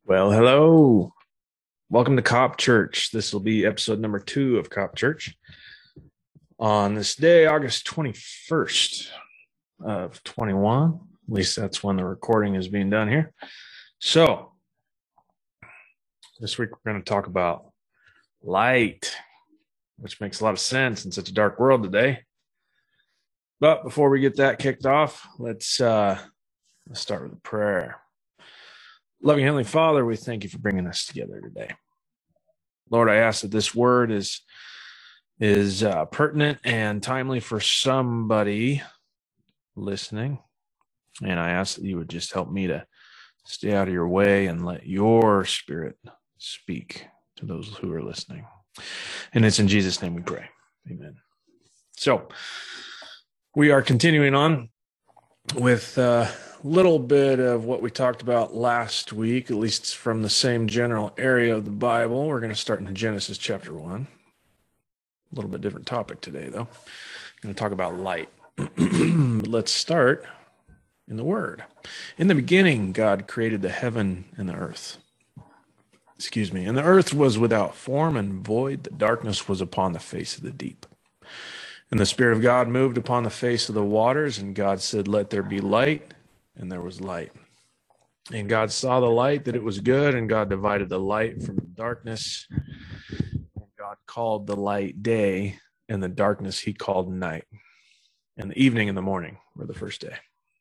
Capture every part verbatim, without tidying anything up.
Well, hello. Welcome to Cop Church. This will be episode number two of Cop Church. On this day, August twenty-first of twenty-one, at least that's when the recording is being done here. So, this week we're going to talk about light, which makes a lot of sense in such a dark world today. But before we get that kicked off, let's, uh, let's start with a prayer. Loving Heavenly Father, we thank you for bringing us together today. Lord, I ask that this word is is uh, pertinent and timely for somebody listening. And I ask that you would just help me to stay out of your way and let your spirit speak to those who are listening. And it's in Jesus' name we pray. Amen. So we are continuing on with a little bit of what we talked about last week, at least from the same general area of the Bible. We're going to start in Genesis chapter one. A little bit different topic today, though. I'm going to talk about light. Let's start in the Word. In the beginning, God created the heaven and the earth. Excuse me. And the earth was without form and void. The darkness was upon the face of the deep. And the Spirit of God moved upon the face of the waters, and God said, "Let there be light," and there was light. And God saw the light, that it was good, and God divided the light from the darkness. And God called the light day, and the darkness he called night. And the evening and the morning were the first day.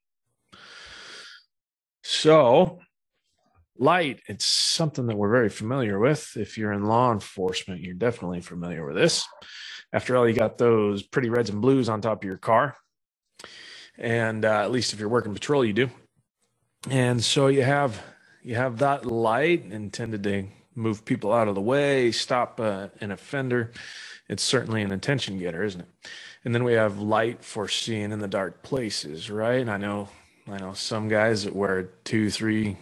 So, light, it's something that we're very familiar with. If you're in law enforcement, you're definitely familiar with this. After all, you got those pretty reds and blues on top of your car. And uh, at least if you're working patrol, you do. And so you have you have that light intended to move people out of the way, stop uh, an offender. It's certainly an attention getter, isn't it? And then we have light for seeing in the dark places, right? And I know I know some guys that wear two, three,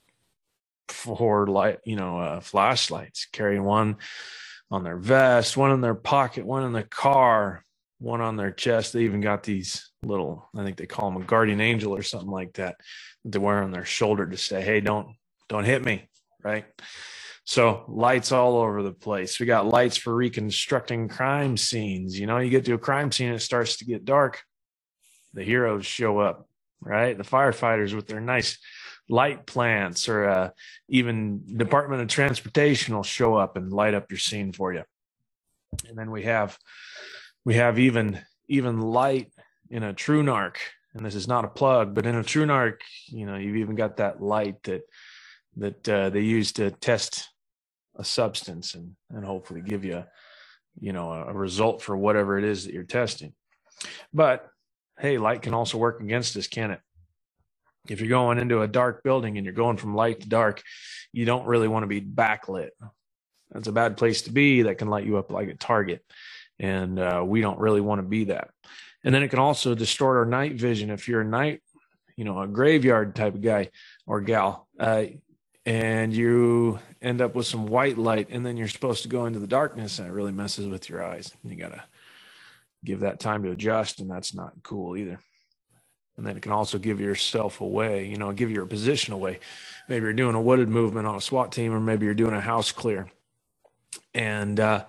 four light, you know, uh, flashlights, carry one on their vest, one in their pocket, one in the car, one on their chest. They even got these little, I think they call them a guardian angel or something like that, that they wear on their shoulder to say, "Hey, don't, don't hit me," right? So lights all over the place. We got lights for reconstructing crime scenes. You know, you get to a crime scene, it starts to get dark. The heroes show up, right? The firefighters with their nice light plants, or uh, even Department of Transportation will show up and light up your scene for you. And then we have we have even even light in a TrueNarc, and this is not a plug, but in a TrueNarc, you know, you've even got that light that that uh, they use to test a substance and and hopefully give you, you know, a, a result for whatever it is that you're testing. But hey, light can also work against us, can it? If you're going into a dark building and you're going from light to dark, you don't really want to be backlit. That's a bad place to be. That can light you up like a target. And uh, we don't really want to be that. And then it can also distort our night vision. If you're a night, you know, a graveyard type of guy or gal, uh, and you end up with some white light, and then you're supposed to go into the darkness, and it really messes with your eyes. You got to give that time to adjust, and that's not cool either. And then it can also give yourself away, you know, give your position away. Maybe you're doing a wooded movement on a SWAT team, or maybe you're doing a house clear. And uh,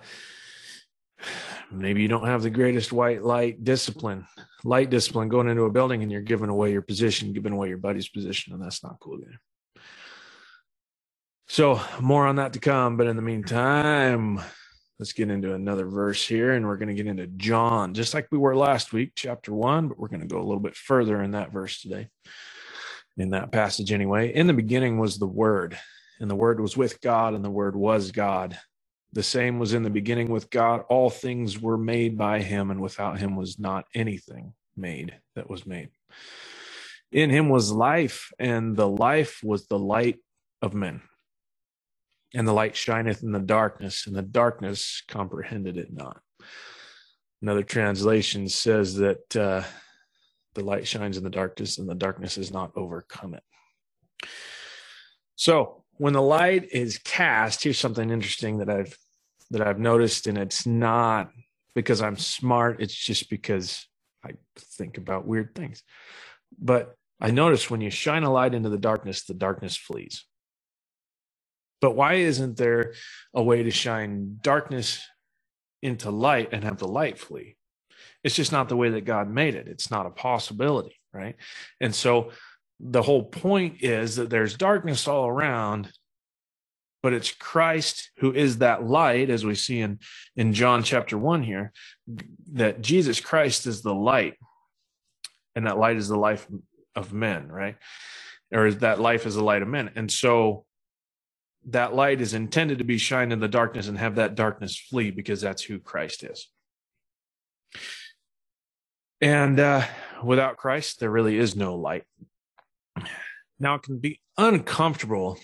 maybe you don't have the greatest white light discipline, light discipline going into a building, and you're giving away your position, giving away your buddy's position, and that's not cool either. So more on that to come. But in the meantime, let's get into another verse here, and we're going to get into John, just like we were last week, chapter one, but we're going to go a little bit further in that verse today, in that passage anyway. In the beginning was the Word, and the Word was with God, and the Word was God. The same was in the beginning with God. All things were made by him, and without him was not anything made that was made. In him was life, and the life was the light of men. And the light shineth in the darkness, and the darkness comprehended it not. Another translation says that uh, the light shines in the darkness, and the darkness has not overcome it. So when the light is cast, here's something interesting that I've that I've noticed, and it's not because I'm smart. It's just because I think about weird things. But I notice when you shine a light into the darkness, the darkness flees. But why isn't there a way to shine darkness into light and have the light flee? It's just not the way that God made it. It's not a possibility, right? And so the whole point is that there's darkness all around, but it's Christ who is that light, as we see in, in John chapter one here, that Jesus Christ is the light, and that light is the life of men, right? Or that life is the light of men. And so that light is intended to be shined in the darkness and have that darkness flee, because that's who Christ is. And uh, without Christ, there really is no light. Now, it can be uncomfortable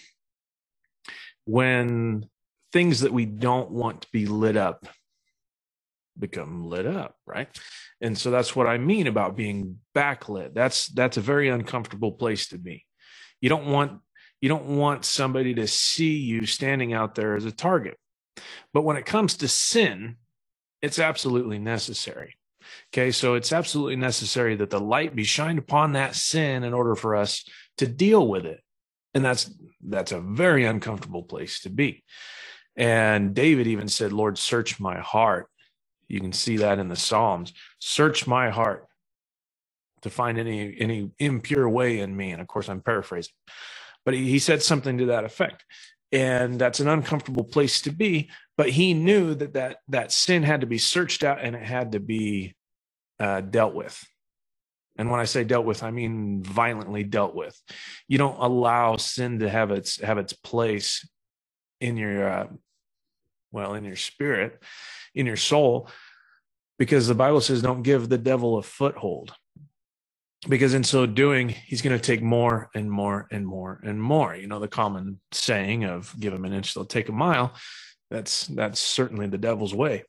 when things that we don't want to be lit up become lit up, right? And so that's what I mean about being backlit. That's that's a very uncomfortable place to be. You don't want you don't want somebody to see you standing out there as a target. But when it comes to sin, it's absolutely necessary. Okay, so it's absolutely necessary that the light be shined upon that sin in order for us to deal with it. And that's that's a very uncomfortable place to be. And David even said, Lord, search my heart. You can see that in the Psalms. Search my heart to find any any impure way in me. And of course, I'm paraphrasing. But he, he said something to that effect. And that's an uncomfortable place to be. But he knew that that, that sin had to be searched out and it had to be uh, dealt with. And when I say dealt with, I mean violently dealt with. You don't allow sin to have its have its place in your, uh, well, in your spirit, in your soul, because the Bible says don't give the devil a foothold. Because in so doing, he's going to take more and more and more and more. You know, the common saying of give him an inch, they'll take a mile. That's that's certainly the devil's way.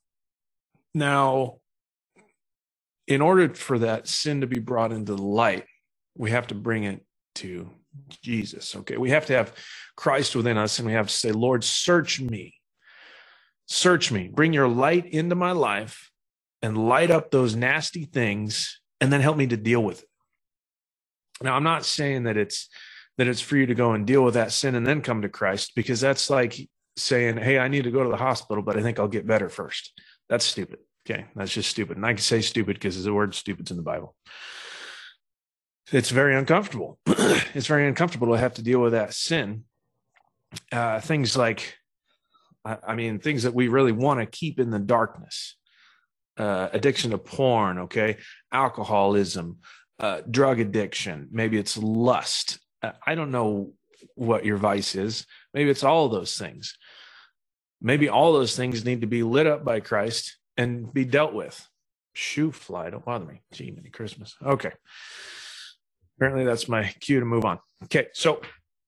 Now, in order for that sin to be brought into the light, we have to bring it to Jesus. Okay, we have to have Christ within us, and we have to say, Lord, search me. Search me. Bring your light into my life and light up those nasty things, and then help me to deal with it. Now, I'm not saying that it's that it's for you to go and deal with that sin and then come to Christ, because that's like saying, hey, I need to go to the hospital, but I think I'll get better first. That's stupid. Okay, that's just stupid. And I can say stupid because the word stupid's in the Bible. It's very uncomfortable. It's very uncomfortable to have to deal with that sin. Uh, things like, I, I mean, things that we really want to keep in the darkness. Uh, addiction to porn, okay, alcoholism, uh, drug addiction, maybe it's lust. Uh, I don't know what your vice is. Maybe it's all of those things. Maybe all those things need to be lit up by Christ and be dealt with. Shoo fly, don't bother me. Gee, many Christmas. Okay. Apparently that's my cue to move on. Okay, so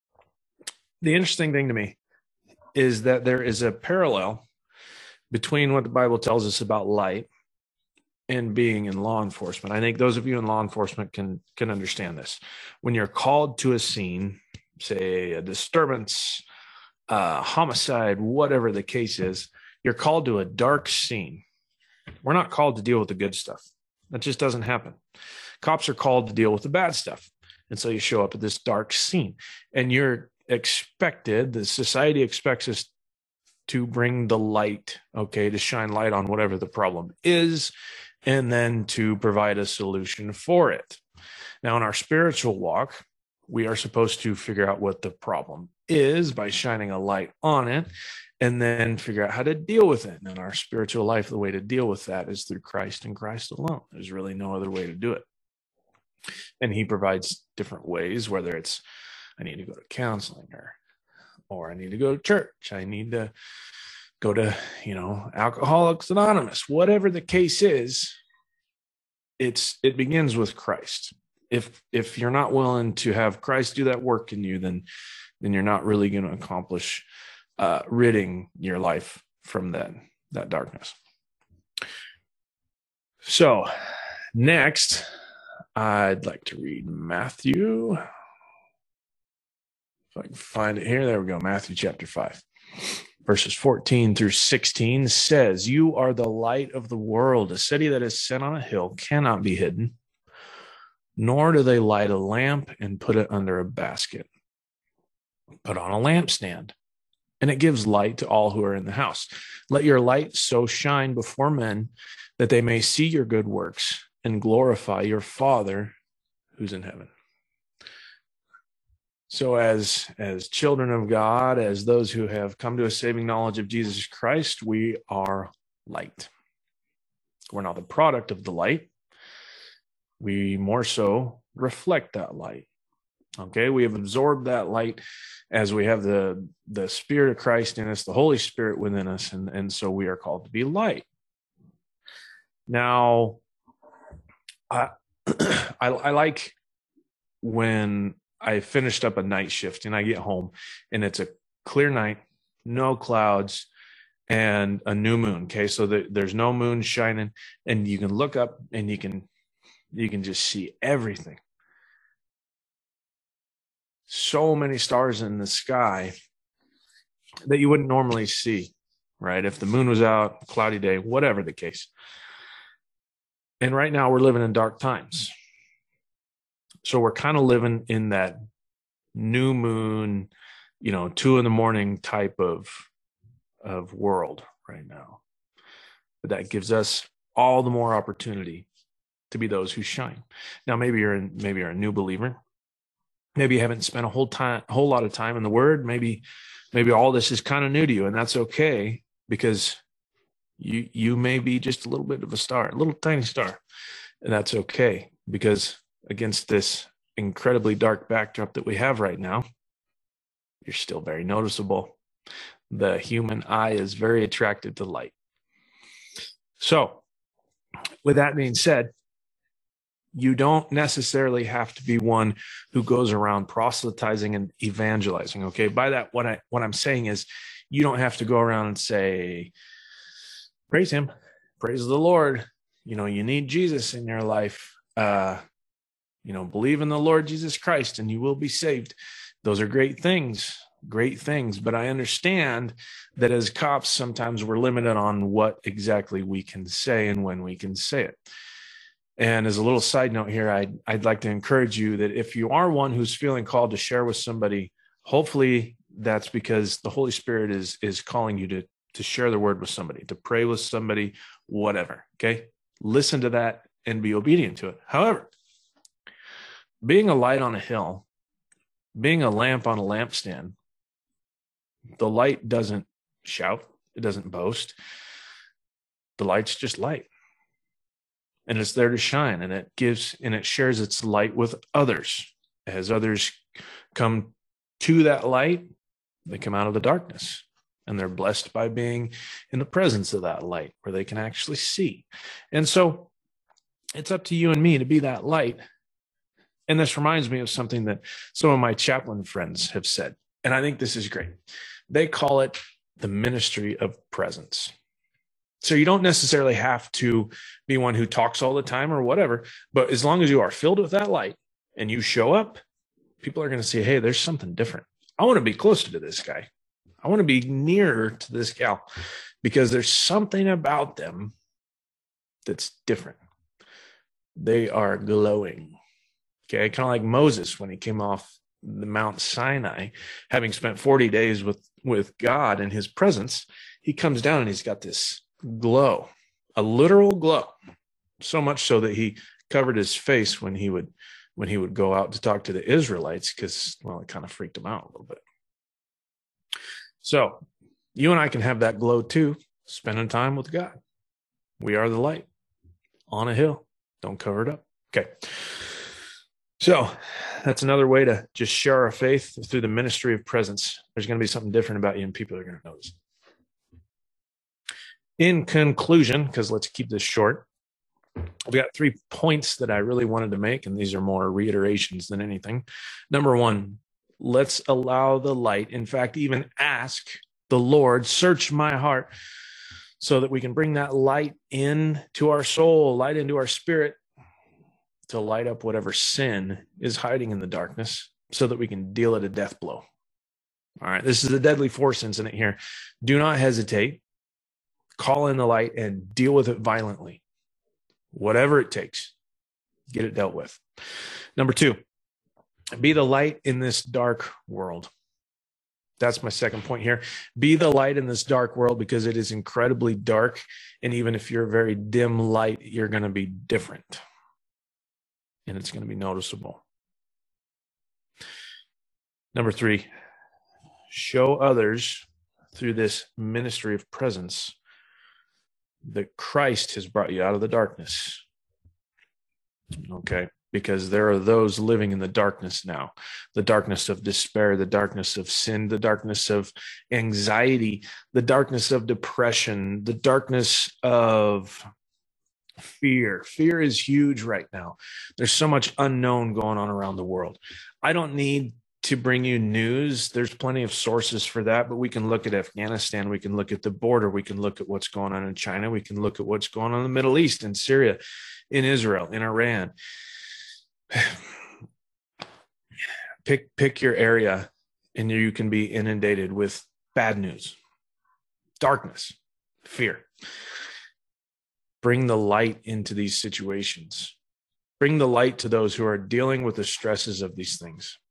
the interesting thing to me is that there is a parallel between what the Bible tells us about light and being in law enforcement. I think those of you in law enforcement can can understand this. When you're called to a scene, say a disturbance, uh, homicide, whatever the case is, you're called to a dark scene. We're not called to deal with the good stuff. That just doesn't happen. Cops are called to deal with the bad stuff. And so you show up at this dark scene, and you're expected, the society expects us to bring the light, okay, to shine light on whatever the problem is, and then to provide a solution for it. Now, in our spiritual walk, we are supposed to figure out what the problem is by shining a light on it, and then figure out how to deal with it. And in our spiritual life, the way to deal with that is through Christ and Christ alone. There's really no other way to do it. And he provides different ways, whether it's I need to go to counseling, or or I need to go to church. I need to go to, you know, Alcoholics Anonymous, whatever the case is. It's, it begins with Christ. If, if you're not willing to have Christ do that work in you, then, then you're not really going to accomplish uh, ridding your life from that, that darkness. So next, I'd like to read Matthew. If I can find it here. There we go. Matthew chapter five, verses fourteen through sixteen says, you are the light of the world. A city that is set on a hill cannot be hidden, nor do they light a lamp and put it under a basket, but on a lampstand, and it gives light to all who are in the house. Let your light so shine before men that they may see your good works and glorify your Father who's in heaven. So as, as children of God, as those who have come to a saving knowledge of Jesus Christ, we are light. We're not the product of the light. We more so reflect that light. Okay, we have absorbed that light as we have the, the Spirit of Christ in us, the Holy Spirit within us, and, and so we are called to be light. Now, I, I, I like when I finished up a night shift and I get home and it's a clear night, no clouds, and a new moon. Okay, so the, there's no moon shining, and you can look up and you can you can just see everything. So many stars in the sky that you wouldn't normally see, right? If the moon was out, cloudy day, whatever the case. And right now we're living in dark times. So we're kind of living in that new moon, you know, two in the morning type of, of world right now. But that gives us all the more opportunity to be those who shine. Now, maybe you're in, maybe you're a new believer. Maybe you haven't spent a whole time, whole lot of time in the Word. Maybe, maybe all this is kind of new to you, and that's okay, because you you may be just a little bit of a star, a little tiny star, and that's okay, because against this incredibly dark backdrop that we have right now, you're still very noticeable. The human eye is very attracted to light. So, with that being said, you don't necessarily have to be one who goes around proselytizing and evangelizing. Okay, by that, what I what I'm saying is, you don't have to go around and say, "Praise Him, praise the Lord." You know, you need Jesus in your life. Uh, you know, believe in the Lord Jesus Christ, and you will be saved. Those are great things, great things. But I understand that as cops, sometimes we're limited on what exactly we can say and when we can say it. And as a little side note here, I'd, I'd like to encourage you that if you are one who's feeling called to share with somebody, hopefully that's because the Holy Spirit is, is calling you to, to share the word with somebody, to pray with somebody, whatever. Okay. Listen to that and be obedient to it. However, being a light on a hill, being a lamp on a lampstand, the light doesn't shout. It doesn't boast. The light's just light. And it's there to shine, and it gives and it shares its light with others. As others come to that light, they come out of the darkness, and they're blessed by being in the presence of that light where they can actually see. And so it's up to you and me to be that light. And this reminds me of something that some of my chaplain friends have said, and I think this is great. They call it the ministry of presence. So you don't necessarily have to be one who talks all the time or whatever, but as long as you are filled with that light and you show up, people are going to say, hey, there's something different. I want to be closer to this guy. I want to be nearer to this gal, because there's something about them that's different. They are glowing. Okay, kind of like Moses when he came off the Mount Sinai, having spent forty days with, with God in his presence, he comes down and he's got this glow, a literal glow, so much so that he covered his face when he would when he would go out to talk to the Israelites, because, well, it kind of freaked him out a little bit. So you and I can have that glow too, spending time with God. We are the light on a hill. Don't cover it up. Okay. So that's another way to just share our faith through the ministry of presence. There's going to be something different about you, and people are going to notice. In conclusion, because let's keep this short, we got three points that I really wanted to make, and these are more reiterations than anything. Number one, let's allow the light, in fact, even ask the Lord, search my heart, so that we can bring that light into our soul, light into our spirit, to light up whatever sin is hiding in the darkness, so that we can deal it a death blow. All right, this is a deadly force incident here. Do not hesitate. Call in the light and deal with it violently. Whatever it takes, get it dealt with. Number two, be the light in this dark world. That's my second point here. Be the light in this dark world, because it is incredibly dark. And even if you're a very dim light, you're going to be different. And it's going to be noticeable. Number three, show others through this ministry of presence that Christ has brought you out of the darkness. Okay. Because there are those living in the darkness now, the darkness of despair, the darkness of sin, the darkness of anxiety, the darkness of depression, the darkness of fear. Fear is huge right now. There's so much unknown going on around the world. I don't need to bring you news. There's plenty of sources for that, but we can look at Afghanistan. We can look at the border. We can look at what's going on in China. We can look at what's going on in the Middle East, in Syria, in Israel, in Iran. Pick pick your area, and you can be inundated with bad news, darkness, fear. Bring the light into these situations. Bring the light to those who are dealing with the stresses of these things.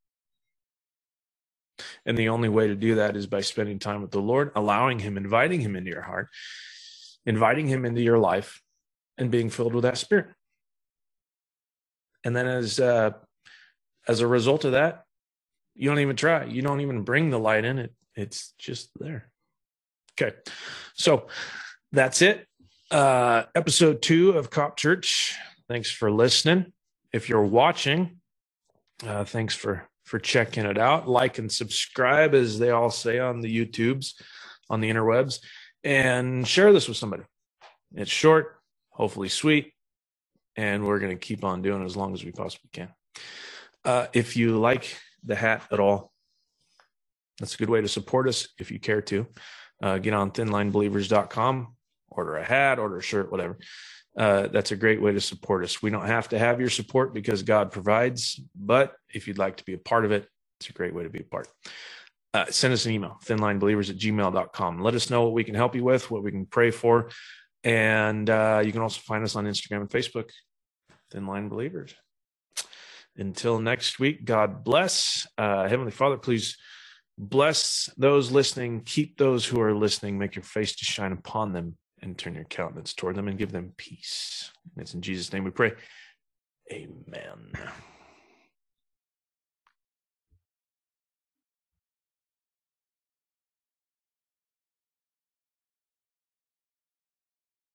And the only way to do that is by spending time with the Lord, allowing him, inviting him into your heart, inviting him into your life, and being filled with that Spirit. And then as uh, as a result of that, you don't even try. You don't even bring the light in it. It's just there. Okay. So that's it. Uh, episode two of Cop Church. Thanks for listening. If you're watching, uh, thanks for, for checking it out. Like and subscribe, as they all say on the YouTubes, on the interwebs, and share this with somebody. It's short, hopefully sweet, and we're going to keep on doing it as long as we possibly can. Uh, if you like the hat at all, that's a good way to support us if you care to. Uh, get on thin line believers dot com, order a hat, order a shirt, whatever. Uh, that's a great way to support us. We don't have to have your support because God provides, but if you'd like to be a part of it, it's a great way to be a part. Uh, send us an email, thin line believers at gmail dot com. Let us know what we can help you with, what we can pray for. And uh, you can also find us on Instagram and Facebook, Thin Line Believers. Until next week, God bless. Uh, Heavenly Father, please bless those listening. Keep those who are listening. Make your face to shine upon them and turn your countenance toward them and give them peace. And it's in Jesus' name we pray. Amen.